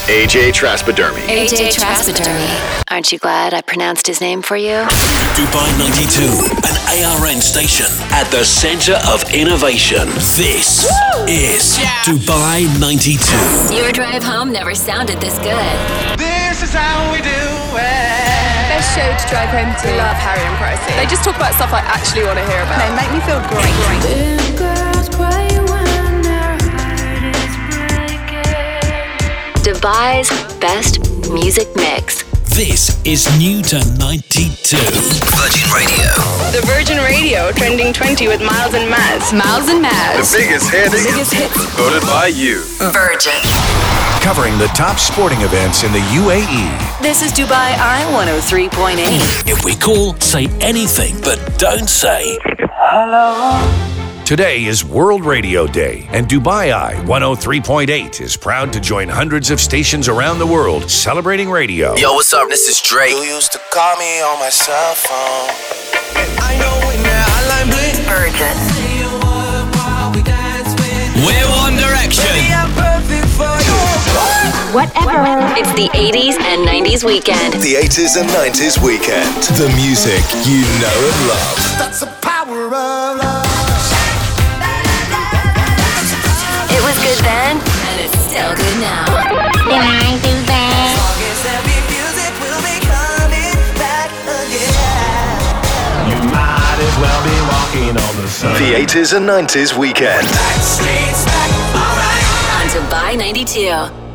AJ Traspidermy. AJ Traspidermy. Aren't you glad I pronounced his name for you? Dubai 92, an ARN station at the center of innovation. This is Dubai 92. Your drive home never sounded this good. This is how we do it. Best show to drive home to. Love Harry and Pricey. They just talk about stuff I actually want to hear about. They make me feel great. Dubai's best music mix. This is New to 92. Virgin Radio. The Virgin Radio Trending 20 with Miles and Maz. Miles and Maz. The biggest hits. Voted by you. Virgin. Covering the top sporting events in the UAE. This is Dubai Eye 103.8. If we call, say anything, but don't say hello. Today is World Radio Day, and Dubai Eye 103.8 is proud to join hundreds of stations around the world celebrating radio. Yo, what's up? This is Drake. You used to call me on my cell phone. I know when that hotline bling. Virgin. We're One Direction. I'm perfect for you. Whatever. It's the 80s and 90s weekend. The 80s and 90s weekend. The music you know and love. That's the power of love. It was good then, and it's still good now. As long as every music will be coming back again. You might as well be walking on the sun. The 80s and 90s weekend. Streets back, alright. On Dubai 92.